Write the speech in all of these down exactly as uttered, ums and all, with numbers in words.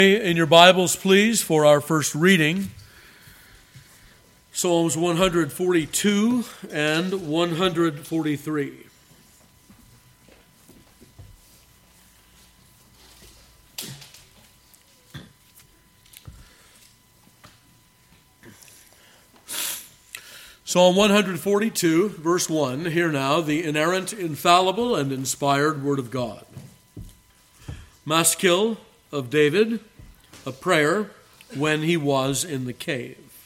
In your Bibles, please, for our first reading, Psalms one forty-two and one forty-three. Psalm one forty-two, verse one, hear now the inerrant, infallible, and inspired Word of God. Maskil of David, a prayer when he was in the cave.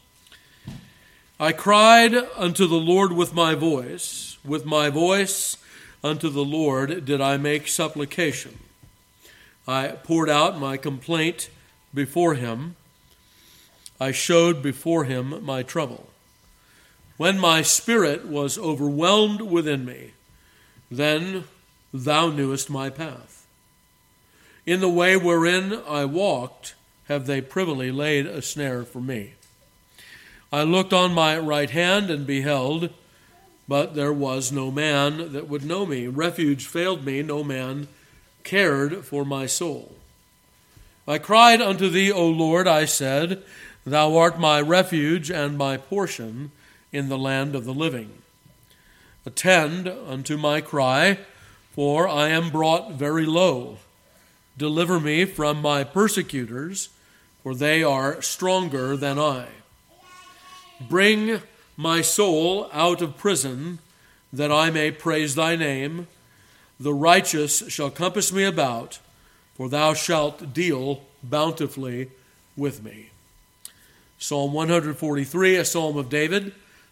I cried unto the Lord with my voice, with my voice unto the Lord did I make supplication. I poured out my complaint before him. I showed before him my trouble. When my spirit was overwhelmed within me, then thou knewest my path. In the way wherein I walked, have they privily laid a snare for me. I looked on my right hand and beheld, but there was no man that would know me. Refuge failed me, no man cared for my soul. I cried unto thee, O Lord, I said, thou art my refuge and my portion in the land of the living. Attend unto my cry, for I am brought very low. Deliver me from my persecutors, for they are stronger than I. Bring my soul out of prison, that I may praise thy name. The righteous shall compass me about, for thou shalt deal bountifully with me. Psalm one forty-three, a psalm of David.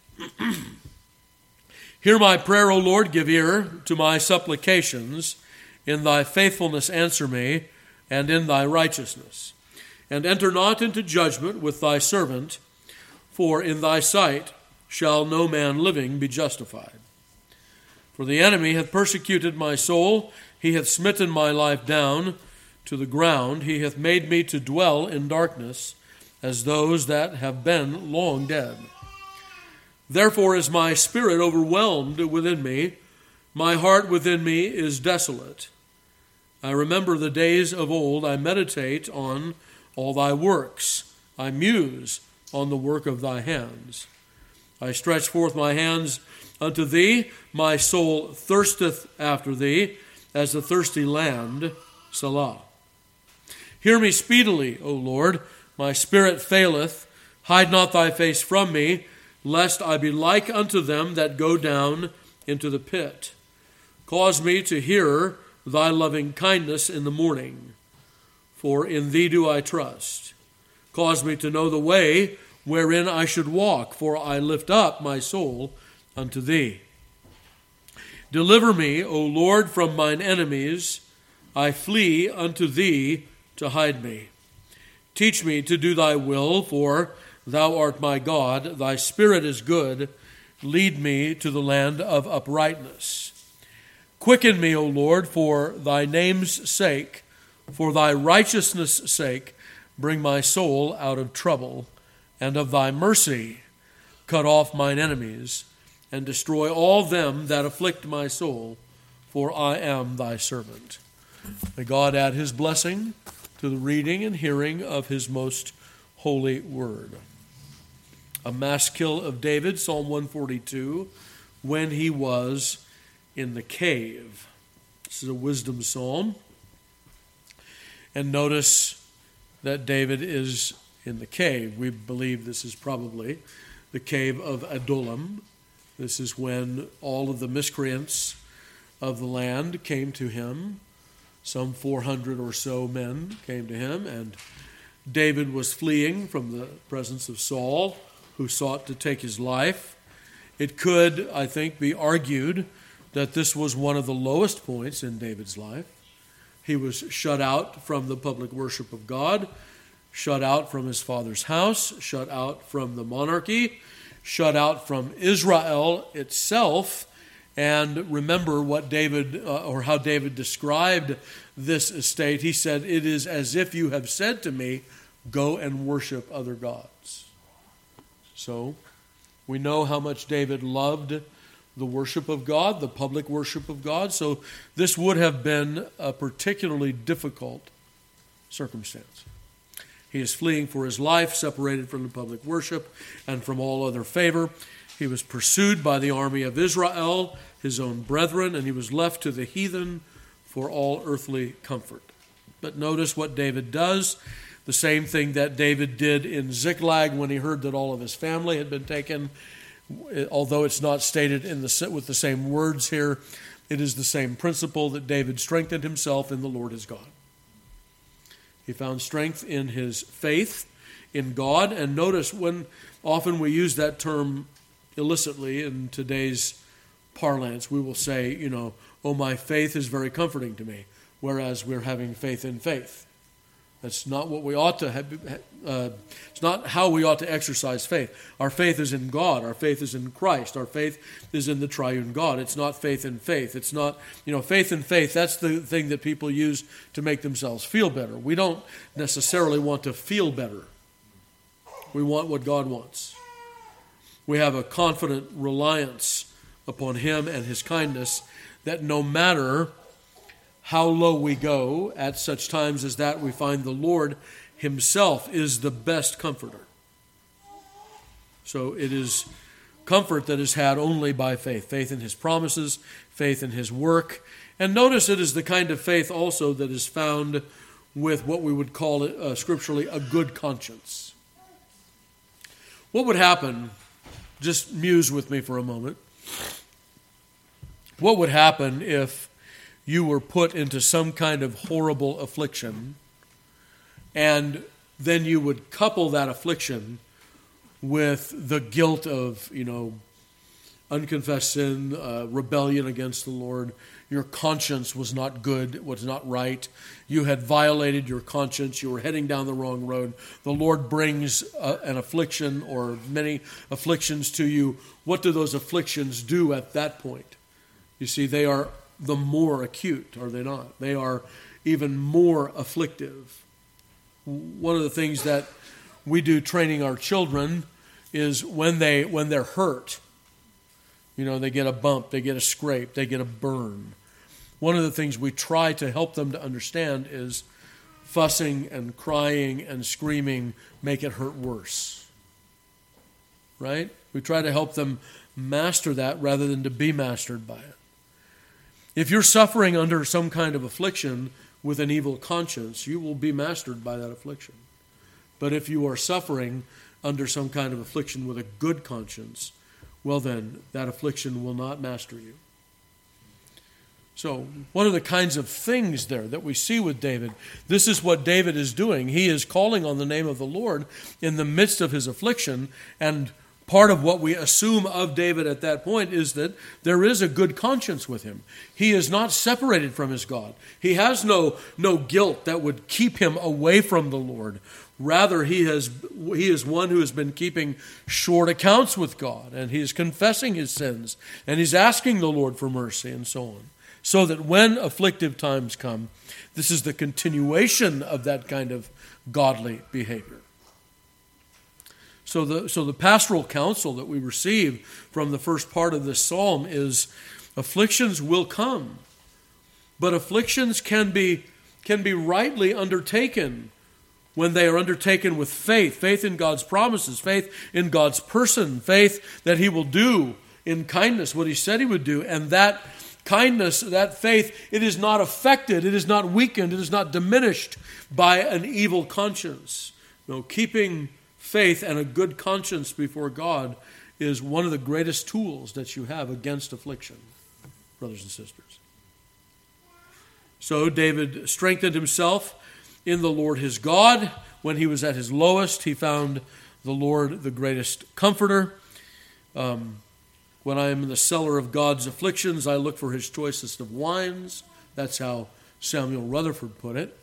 Hear my prayer, O Lord, give ear to my supplications. In thy faithfulness answer me, and in thy righteousness. And enter not into judgment with thy servant, for in thy sight shall no man living be justified. For the enemy hath persecuted my soul, he hath smitten my life down to the ground, he hath made me to dwell in darkness, as those that have been long dead. Therefore is my spirit overwhelmed within me, my heart within me is desolate. I remember the days of old, I meditate on all thy works. I muse on the work of thy hands. I stretch forth my hands unto thee. My soul thirsteth after thee, as the thirsty land. Selah. Hear me speedily, O Lord. My spirit faileth. Hide not thy face from me, lest I be like unto them that go down into the pit. Cause me to hear thy loving kindness in the morning, for in thee do I trust. Cause me to know the way wherein I should walk, for I lift up my soul unto thee. Deliver me, O Lord, from mine enemies. I flee unto thee to hide me. Teach me to do thy will, for thou art my God. Thy spirit is good. Lead me to the land of uprightness. Quicken me, O Lord, for thy name's sake, for thy righteousness' sake, bring my soul out of trouble, and of thy mercy cut off mine enemies, and destroy all them that afflict my soul, for I am thy servant. May God add his blessing to the reading and hearing of his most holy word. A maskil of David, Psalm one forty-two, when he was in the cave. This is a wisdom psalm. And notice that David is in the cave. We believe this is probably the cave of Adullam. This is when all of the miscreants of the land came to him. Some four hundred or so men came to him, and David was fleeing from the presence of Saul, who sought to take his life. It could, I think, be argued that this was one of the lowest points in David's life. He was shut out from the public worship of God, shut out from his father's house, shut out from the monarchy, shut out from Israel itself. And remember what David, uh, or how David described this estate. He said, it is as if you have said to me, go and worship other gods. So we know how much David loved the worship of God, the public worship of God. So this would have been a particularly difficult circumstance. He is fleeing for his life, separated from the public worship and from all other favor. He was pursued by the army of Israel, his own brethren, and he was left to the heathen for all earthly comfort. But notice what David does, the same thing that David did in Ziklag when he heard that all of his family had been taken. Although it's not stated in the with the same words here, it is the same principle that David strengthened himself in the Lord his God. He found strength in his faith in God. And notice when often we use that term illicitly in today's parlance, we will say, you know, oh, my faith is very comforting to me, whereas we're having faith in faith. That's not what we ought to have. Uh, it's not how we ought to exercise faith. Our faith is in God. Our faith is in Christ. Our faith is in the triune God. It's not faith in faith. It's not, you know, faith in faith. That's the thing that people use to make themselves feel better. We don't necessarily want to feel better. We want what God wants. We have a confident reliance upon Him and His kindness that no matter how low we go, at such times as that, we find the Lord Himself is the best comforter. So it is comfort that is had only by faith. Faith in His promises, faith in His work. And notice it is the kind of faith also that is found with what we would call it, uh, scripturally a good conscience. What would happen, just muse with me for a moment, what would happen if you were put into some kind of horrible affliction, and then you would couple that affliction with the guilt of, you know, unconfessed sin, uh, rebellion against the Lord. Your conscience was not good, was not right. You had violated your conscience. You were heading down the wrong road. The Lord brings uh, an affliction or many afflictions to you. What do those afflictions do at that point? You see, they are the more acute, are they not? They are even more afflictive. One of the things that we do training our children is when they when they're hurt, you know, they get a bump, they get a scrape, they get a burn. One of the things we try to help them to understand is fussing and crying and screaming make it hurt worse. Right? We try to help them master that rather than to be mastered by it. If you're suffering under some kind of affliction with an evil conscience, you will be mastered by that affliction. But if you are suffering under some kind of affliction with a good conscience, well then, that affliction will not master you. So, one of the kinds of things there that we see with David, this is what David is doing. He is calling on the name of the Lord in the midst of his affliction, and part of what we assume of David at that point is that there is a good conscience with him. He is not separated from his God. He has no, no guilt that would keep him away from the Lord. Rather, he has he is one who has been keeping short accounts with God, and he is confessing his sins, and he's asking the Lord for mercy and so on. So that when afflictive times come, this is the continuation of that kind of godly behavior. So the so the pastoral counsel that we receive from the first part of this psalm is afflictions will come, but afflictions can be can be rightly undertaken when they are undertaken with faith, faith in God's promises, faith in God's person, faith that He will do in kindness what He said He would do, and that kindness, that faith, it is not affected, it is not weakened, it is not diminished by an evil conscience. No, keeping faith and a good conscience before God is one of the greatest tools that you have against affliction, brothers and sisters. So David strengthened himself in the Lord his God. When he was at his lowest, he found the Lord the greatest comforter. Um, when I am in the cellar of God's afflictions, I look for His choicest of wines. That's how Samuel Rutherford put it.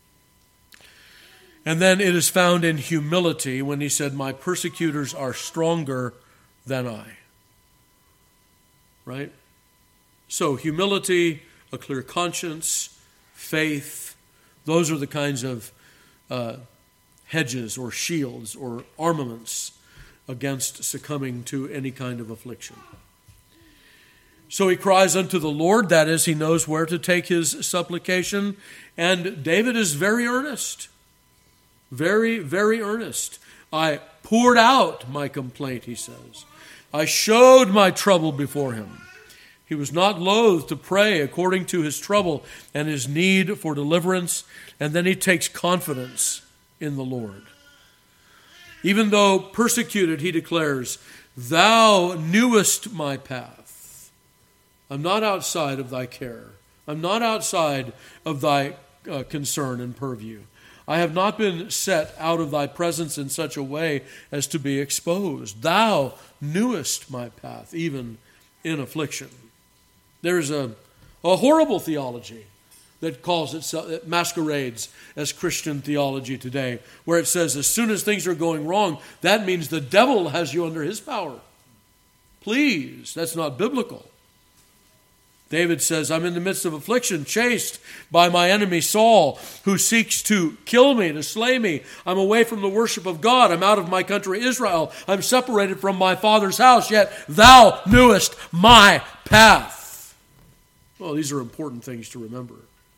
And then it is found in humility when he said, my persecutors are stronger than I. Right? So humility, a clear conscience, faith, those are the kinds of uh, hedges or shields or armaments against succumbing to any kind of affliction. So he cries unto the Lord, that is, he knows where to take his supplication, and David is very earnest. Very, very earnest. I poured out my complaint, he says. I showed my trouble before him. He was not loath to pray according to his trouble and his need for deliverance, and then he takes confidence in the Lord. Even though persecuted, he declares, Thou knewest my path. I'm not outside of thy care. I'm not outside of thy uh, concern and purview. I have not been set out of thy presence in such a way as to be exposed. Thou knewest my path, even in affliction. There's a, a horrible theology that calls itself, that masquerades as Christian theology today, where it says as soon as things are going wrong, that means the devil has you under his power. Please, that's not biblical. David says, I'm in the midst of affliction, chased by my enemy Saul, who seeks to kill me, to slay me. I'm away from the worship of God. I'm out of my country Israel. I'm separated from my father's house, yet thou knewest my path. Well, these are important things to remember.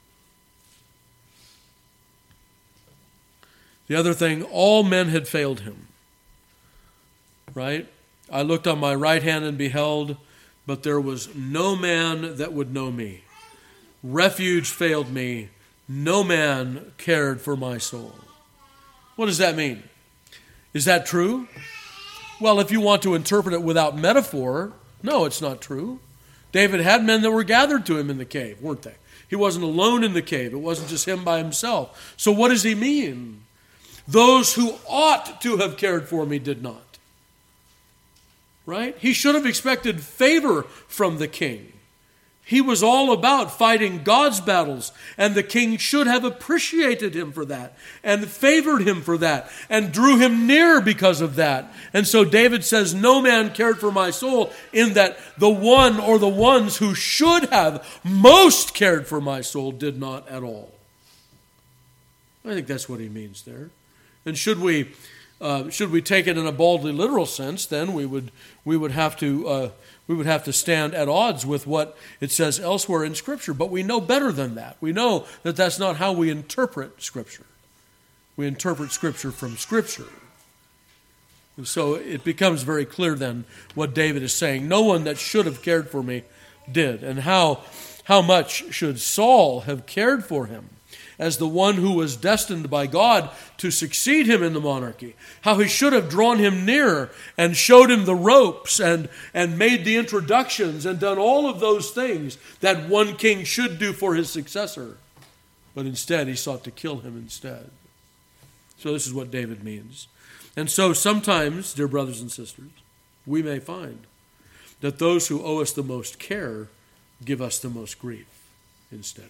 The other thing, all men had failed him. Right? I looked on my right hand and beheld, but there was no man that would know me. Refuge failed me. No man cared for my soul. What does that mean? Is that true? Well, if you want to interpret it without metaphor, no, it's not true. David had men that were gathered to him in the cave, weren't they? He wasn't alone in the cave. It wasn't just him by himself. So what does he mean? Those who ought to have cared for me did not. Right? He should have expected favor from the king. He was all about fighting God's battles, and the king should have appreciated him for that and favored him for that and drew him near because of that. And so David says, no man cared for my soul, in that the one or the ones who should have most cared for my soul did not at all. I think that's what he means there. And should we uh, should we take it in a baldly literal sense, then we would we would have to uh, we would have to stand at odds with what it says elsewhere in Scripture. But we know better than that. We know that that's not how we interpret Scripture. We interpret Scripture from Scripture. And so it becomes very clear then what David is saying. No one that should have cared for me did. And how how much should Saul have cared for him as the one who was destined by God to succeed him in the monarchy? How he should have drawn him near and showed him the ropes and, and made the introductions and done all of those things that one king should do for his successor. But instead, he sought to kill him instead. So this is what David means. And so sometimes, dear brothers and sisters, we may find that those who owe us the most care give us the most grief instead.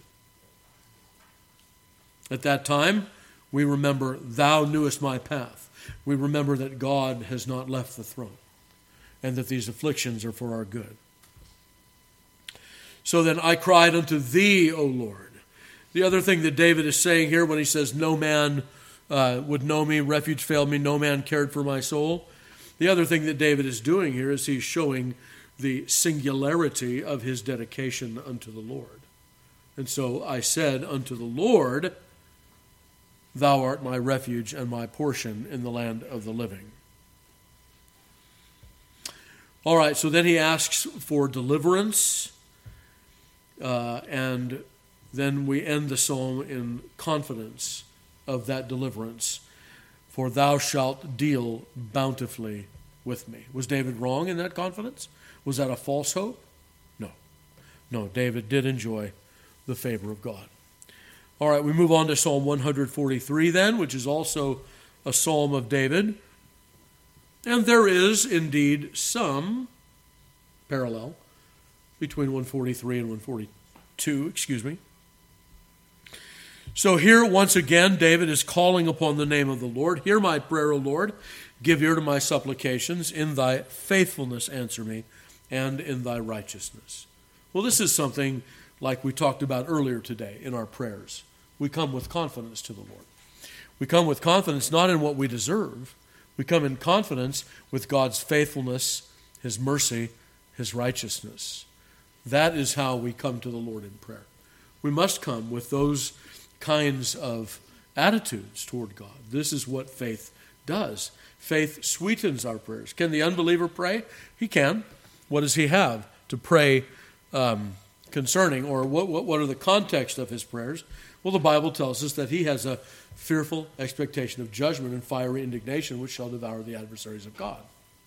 At that time, we remember, thou knewest my path. We remember that God has not left the throne and that these afflictions are for our good. So then I cried unto thee, O Lord. The other thing that David is saying here when he says, no man uh, would know me, refuge failed me, no man cared for my soul. The other thing that David is doing here is he's showing the singularity of his dedication unto the Lord. And so I said unto the Lord, thou art my refuge and my portion in the land of the living. All right, so then he asks for deliverance, uh, and then we end the psalm in confidence of that deliverance. For thou shalt deal bountifully with me. Was David wrong in that confidence? Was that a false hope? No. No, David did enjoy the favor of God. All right, we move on to Psalm one forty-three then, which is also a psalm of David. And there is indeed some parallel between one forty-three and one forty-two, excuse me. So here, once again, David is calling upon the name of the Lord. Hear my prayer, O Lord. Give ear to my supplications. In thy faithfulness answer me, and in thy righteousness. Well, this is something like we talked about earlier today in our prayers. We come with confidence to the Lord. We come with confidence not in what we deserve. We come in confidence with God's faithfulness, His mercy, His righteousness. That is how we come to the Lord in prayer. We must come with those kinds of attitudes toward God. This is what faith does. Faith sweetens our prayers. Can the unbeliever pray? He can. What does he have to pray um, concerning, or what, what, what are the context of his prayers? Well, the Bible tells us that he has a fearful expectation of judgment and fiery indignation which shall devour the adversaries of God.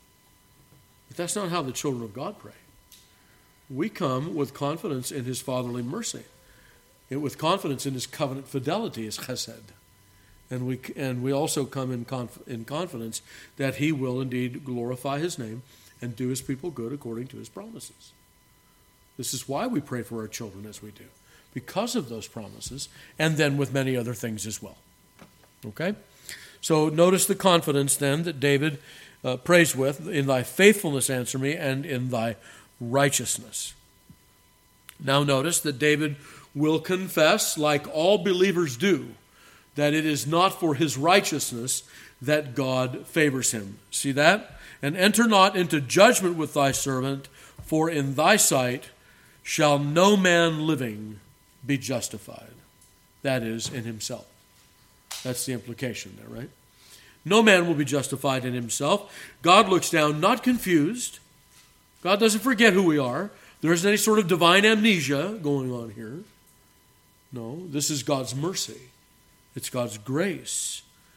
But that's not how the children of God pray. We come with confidence in his fatherly mercy, and with confidence in his covenant fidelity, his chesed. And we and we also come in conf, in confidence that he will indeed glorify his name and do his people good according to his promises. This is why we pray for our children as we do, because of those promises, and then with many other things as well. Okay? So notice the confidence then that David uh, prays with, in thy faithfulness answer me, and in thy righteousness. Now notice that David will confess, like all believers do, that it is not for his righteousness that God favors him. See that? And enter not into judgment with thy servant, for in thy sight shall no man living be justified. That is, in himself. That's the implication there, right? No man will be justified in himself. God looks down, not confused. God doesn't forget who we are. There isn't any sort of divine amnesia going on here. No, this is God's mercy. It's God's grace.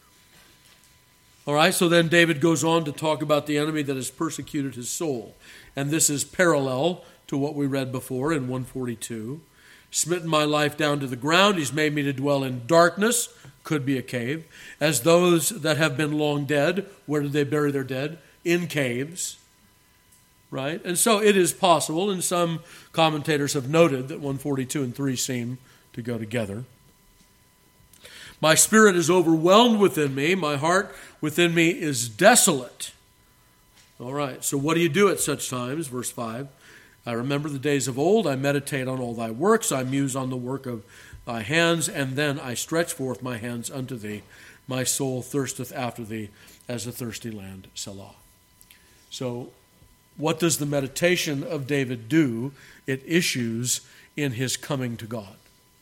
All right, so then David goes on to talk about the enemy that has persecuted his soul. And this is parallel to what we read before in one forty-two. Smitten my life down to the ground. He's made me to dwell in darkness. Could be a cave. As those that have been long dead. Where did they bury their dead? In caves. Right? And so it is possible, and some commentators have noted that one forty-two and three seem to go together. My spirit is overwhelmed within me. My heart within me is desolate. All right, so what do you do at such times? Verse five. I remember the days of old. I meditate on all thy works. I muse on the work of thy hands. And then I stretch forth my hands unto thee. My soul thirsteth after thee as a thirsty land. Selah. So what does the meditation of David do? It issues in his coming to God.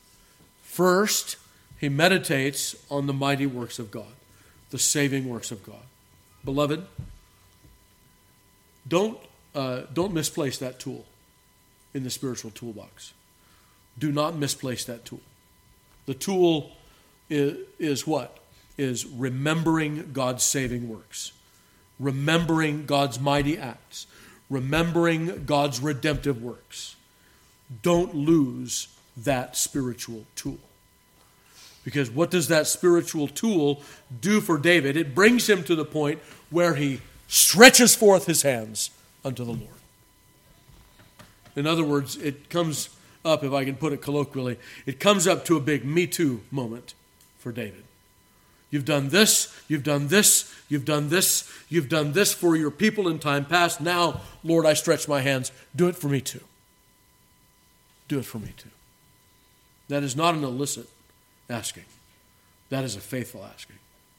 First, he meditates on the mighty works of God, the saving works of God. Beloved, don't, uh, don't misplace that tool in the spiritual toolbox. Do not misplace that tool. The tool is, is what? Is remembering God's saving works, remembering God's mighty acts, remembering God's redemptive works. Don't lose that spiritual tool. Because what does that spiritual tool do for David? It brings him to the point where he stretches forth his hands unto the Lord. In other words, it comes up, if I can put it colloquially, it comes up to a big Me Too moment for David. You've done this, you've done this, you've done this, you've done this for your people in time past. Now, Lord, I stretch my hands. Do it for me too. Do it for me too. That is not an illicit asking. That is a faithful asking.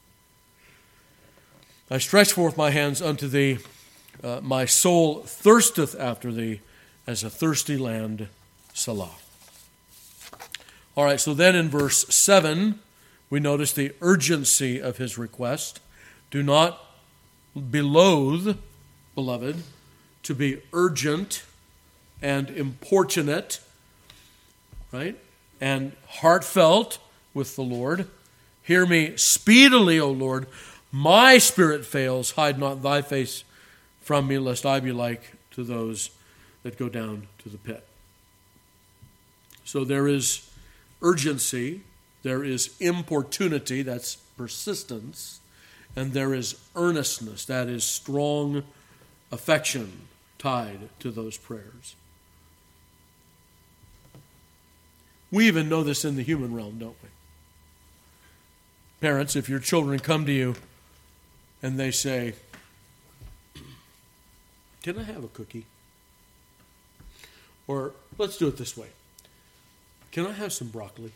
I stretch forth my hands unto thee. Uh, my soul thirsteth after thee as a thirsty land. Selah. All right, so then in verse seven, we notice the urgency of his request. Do not be loath, beloved, to be urgent and importunate, right? And heartfelt with the Lord. Hear me speedily, O Lord. My spirit fails. Hide not thy face from me, lest I be like to those that go down to the pit. So there is urgency, there is importunity, that's persistence, and there is earnestness, that is strong affection tied to those prayers. We even know this in the human realm, don't we? Parents, if your children come to you and they say, can I have a cookie? Or let's do it this way. Can I have some broccoli?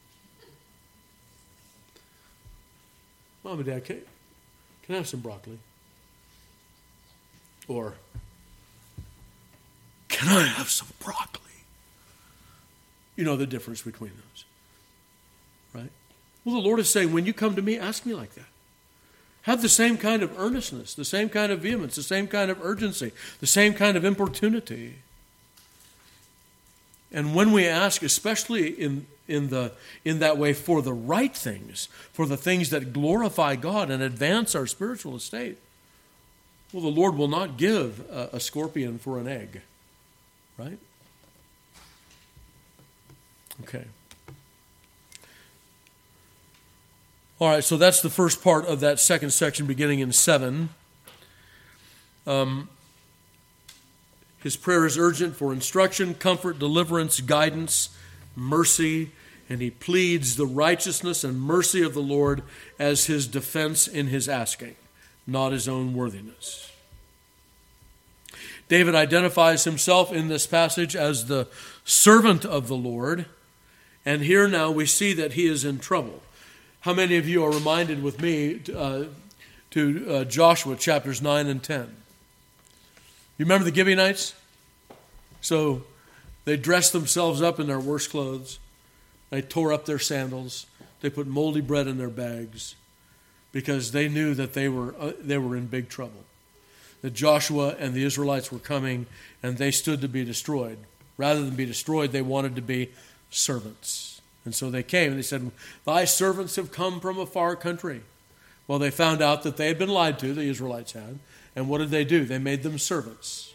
Mom and Dad, can, can I have some broccoli? Or, can I have some broccoli? You know the difference between those, right? Well, the Lord is saying, when you come to me, ask me like that. Have the same kind of earnestness, the same kind of vehemence, the same kind of urgency, the same kind of importunity. And when we ask, especially in, in, the, in that way for the right things, for the things that glorify God and advance our spiritual estate, well, the Lord will not give a, a scorpion for an egg, right? Okay. All right, so that's the first part of that second section beginning in seven. Um, his prayer is urgent for instruction, comfort, deliverance, guidance, mercy, and he pleads the righteousness and mercy of the Lord as his defense in his asking, not his own worthiness. David identifies himself in this passage as the servant of the Lord, and here now we see that he is in trouble. How many of you are reminded with me uh, to uh, Joshua chapters nine and ten? You remember the Gibeonites? So they dressed themselves up in their worst clothes. They tore up their sandals. They put moldy bread in their bags because they knew that they were uh, they were in big trouble. That Joshua and the Israelites were coming and they stood to be destroyed. Rather than be destroyed, they wanted to be servants. And so they came and they said, thy servants have come from a far country. Well, they found out that they had been lied to, the Israelites had. And what did they do? They made them servants.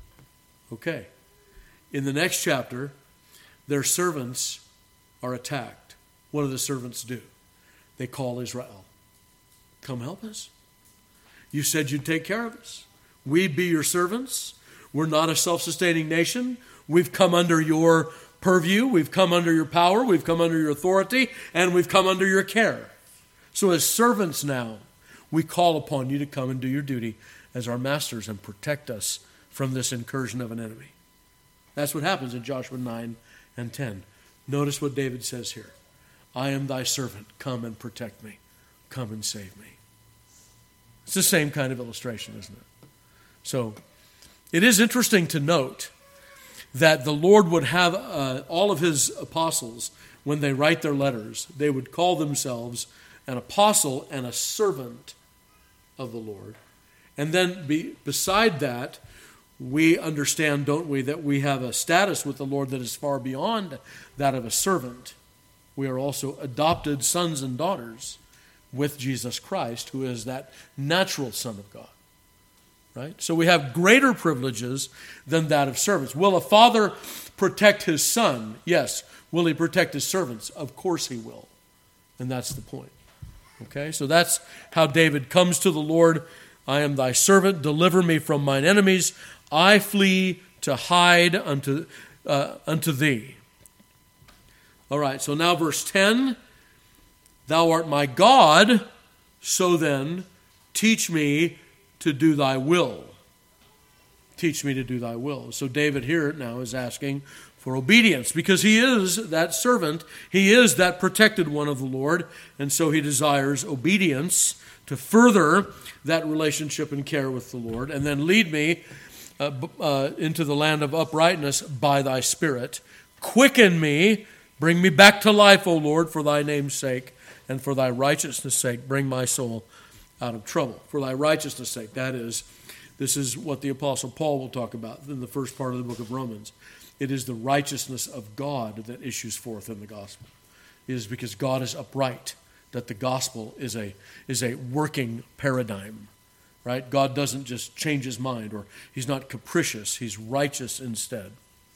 Okay. In the next chapter, their servants are attacked. What do the servants do? They call Israel. Come help us. You said you'd take care of us. We'd be your servants. We're not a self-sustaining nation. We've come under your purview, we've come under your power, we've come under your authority, and we've come under your care. So as servants now, we call upon you to come and do your duty as our masters and protect us from this incursion of an enemy. That's what happens in Joshua nine and ten. Notice what David says here. I am thy servant, come and protect me. Come and save me. It's the same kind of illustration, isn't it? So it is interesting to note that the Lord would have uh, all of his apostles, when they write their letters, they would call themselves an apostle and a servant of the Lord. And then be, beside that, we understand, don't we, that we have a status with the Lord that is far beyond that of a servant. We are also adopted sons and daughters with Jesus Christ, who is that natural Son of God. Right? So we have greater privileges than that of servants. Will a father protect his son? Yes. Will he protect his servants? Of course he will. And that's the point. Okay? So that's how David comes to the Lord. I am thy servant. Deliver me from mine enemies. I flee to hide unto, uh, unto thee. All right. So now verse ten. Thou art my God. So then, teach me to do thy will. Teach me to do thy will. So David here now is asking for obedience because he is that servant. He is that protected one of the Lord. And so he desires obedience to further that relationship and care with the Lord. And then lead me uh, uh, into the land of uprightness by thy Spirit. Quicken me. Bring me back to life, O Lord, for thy name's sake and for thy righteousness' sake. Bring my soul out of trouble. For thy righteousness' sake. That is, this is what the Apostle Paul will talk about in the first part of the book of Romans. It is the righteousness of God that issues forth in the gospel. It is because God is upright that the gospel is a, is a working paradigm. Right? God doesn't just change his mind, or he's not capricious. He's righteous instead.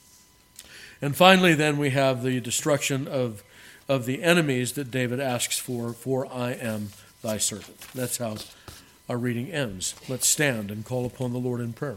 And finally, then, we have the destruction of, of the enemies that David asks for, for I am thy servant. That's how our reading ends. Let's stand and call upon the Lord in prayer.